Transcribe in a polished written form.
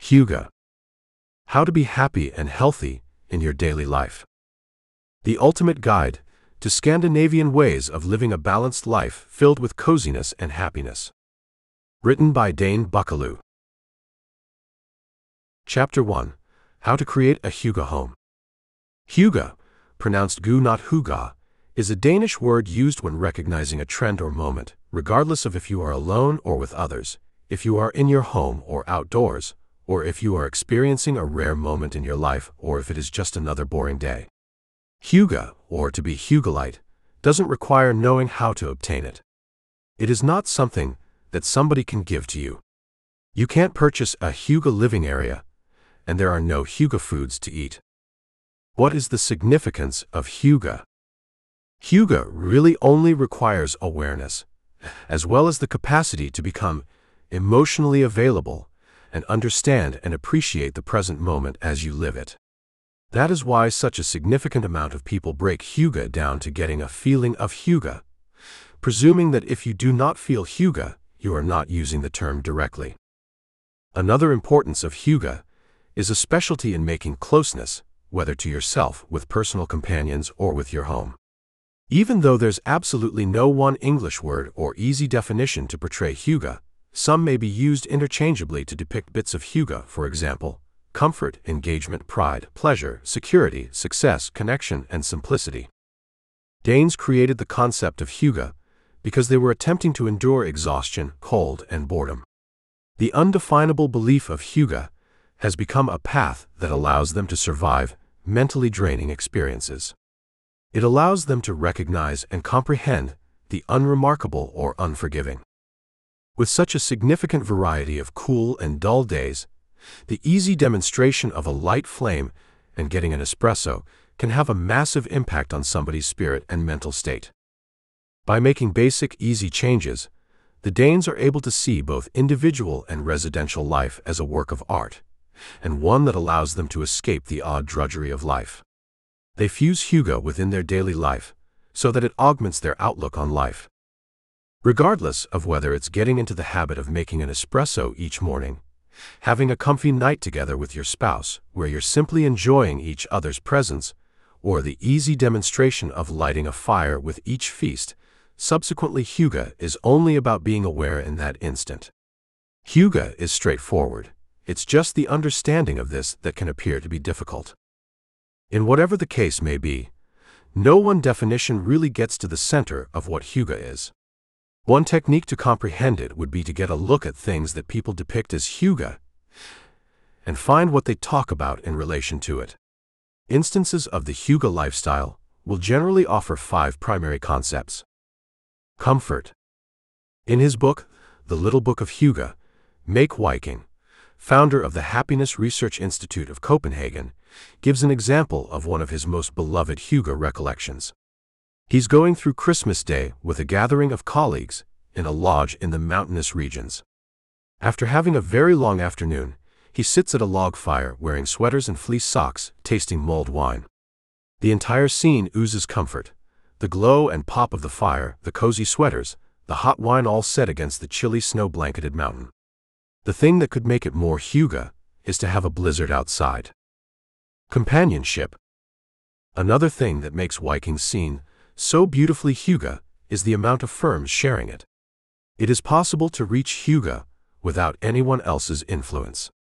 Hygge. How to be happy and healthy in your daily life. The ultimate guide to Scandinavian ways of living a balanced life filled with coziness and happiness. Written by Dane Buckaloo. Chapter 1. How to create a hygge home. Hygge, pronounced gu not hygge, is a Danish word used when recognizing a trend or moment, regardless of if you are alone or with others, if you are in your home or outdoors, or if you are experiencing a rare moment in your life, or if it is just another boring day. Hygge, or to be hyggelite, doesn't require knowing how to obtain it. It is not something that somebody can give to you. You can't purchase a hygge living area, and there are no hygge foods to eat. What is the significance of hygge? Hygge really only requires awareness, as well as the capacity to become emotionally available and understand and appreciate the present moment as you live it. That is why such a significant amount of people break hygge down to getting a feeling of hygge, presuming that if you do not feel hygge, you are not using the term directly. Another importance of hygge is a specialty in making closeness, whether to yourself, with personal companions, or with your home. Even though there's absolutely no one English word or easy definition to portray hygge, some may be used interchangeably to depict bits of hygge, for example, comfort, engagement, pride, pleasure, security, success, connection, and simplicity. Danes created the concept of hygge because they were attempting to endure exhaustion, cold, and boredom. The undefinable belief of hygge has become a path that allows them to survive mentally draining experiences. It allows them to recognize and comprehend the unremarkable or unforgiving. With such a significant variety of cool and dull days, the easy demonstration of a light flame and getting an espresso can have a massive impact on somebody's spirit and mental state. By making basic, easy changes, the Danes are able to see both individual and residential life as a work of art, and one that allows them to escape the odd drudgery of life. They fuse hygge within their daily life so that it augments their outlook on life. Regardless of whether it's getting into the habit of making an espresso each morning, having a comfy night together with your spouse where you're simply enjoying each other's presence, or the easy demonstration of lighting a fire with each feast, subsequently hygge is only about being aware in that instant. Hygge is straightforward. It's just the understanding of this that can appear to be difficult. In whatever the case may be, no one definition really gets to the center of what hygge is. One technique to comprehend it would be to get a look at things that people depict as hygge and find what they talk about in relation to it. Instances of the hygge lifestyle will generally offer 5 primary concepts. Comfort. In his book, The Little Book of Hygge, Make Viking, founder of the Happiness Research Institute of Copenhagen, gives an example of one of his most beloved hygge recollections. He's going through Christmas Day with a gathering of colleagues in a lodge in the mountainous regions. After having a very long afternoon, he sits at a log fire wearing sweaters and fleece socks, tasting mulled wine. The entire scene oozes comfort. The glow and pop of the fire, the cozy sweaters, the hot wine all set against the chilly snow-blanketed mountain. The thing that could make it more hygge is to have a blizzard outside. Companionship. Another thing that makes Viking's scene so beautifully hygge is the amount of firms sharing it. It is possible to reach hygge without anyone else's influence.